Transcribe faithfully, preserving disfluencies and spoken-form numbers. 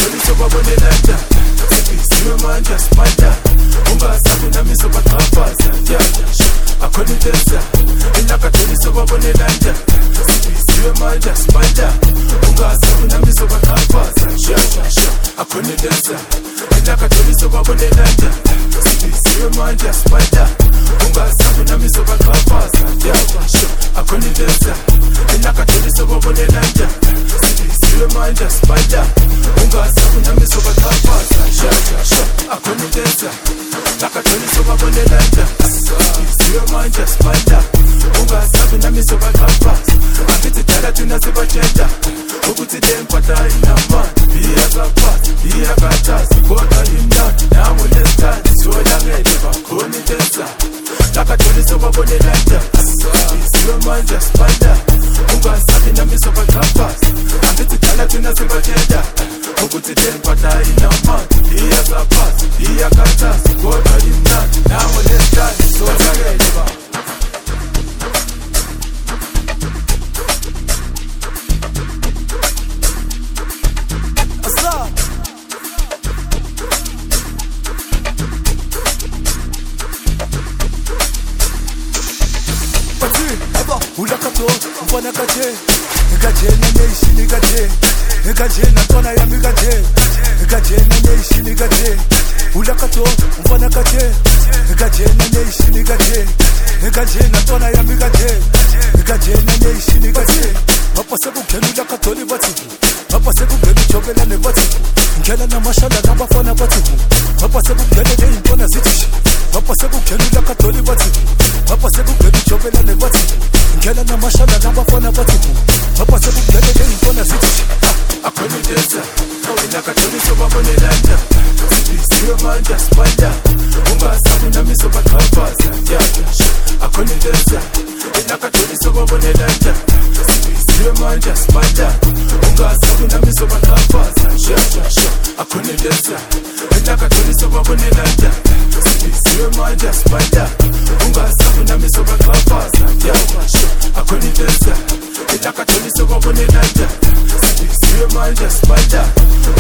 nakatholisa babonelanda sibisiwe manje simanda ungasabi nami sobaxhaphaza akhonileza nakatholisa babonelanda sibisiwe manje simanda ungasabi nami sobaxhaphaza akhonileza nakatholisa babonelanda sibisiwe manje simanda ungasabi nami sobaxhaphaza akhonileza nakatholisa babonelanda sibisiwe manje simanda ungasabi nami sobaxhaphaza akhonileza nakatholisa babonelanda sibisiwe manje simanda ungasabi nami sobaxhaphaza angithi dala thina sibatshela ukuthi le mpahla inamandla iyakaphatha iyakathaza kodwa imnandi nawe lesikhathi siyolangele bakhonileza nakatholisa babonelanda sibisiwe manje simanda ungasabi nami sobaxhaphaza angithi dala thina sibatshela ukuthi le mpahla inamandla iyakaphatha iyakathaza kodwa imnandi nawe lesikhathi siyolangele Mfana kaje, kaje na nation kaje, kaje na tona ya mi kaje, kaje na nation kaje, ulakato mfana kaje, kaje na nation kaje, kaje na tona ya mi kaje, kaje na nation kaje, bapase kugena ulakatoli bathi, bapase kugena ijobela nebathi, ngena namashala nabafana bathi, bapase kugena leintona zithi, bapase kugena ulakatoli bathi, bapase kugena ijobela nebathi ngena namashala nabafana bathi bapase kugele leintona zithi akhonileza nakatholisa babonelanda sibisiwe manje simanda ungasabi nami sobaxhaphaza akhonileza nakatholisa babonelanda sibisiwe manje simanda ungasabi nami sobaxhaphaza akhonileza nakatholisa babonelanda sibisiwe manje simanda ungasabi nami sobaxhaphaza akhonileza nakatholisa babonelanda sibisiwe manje simanda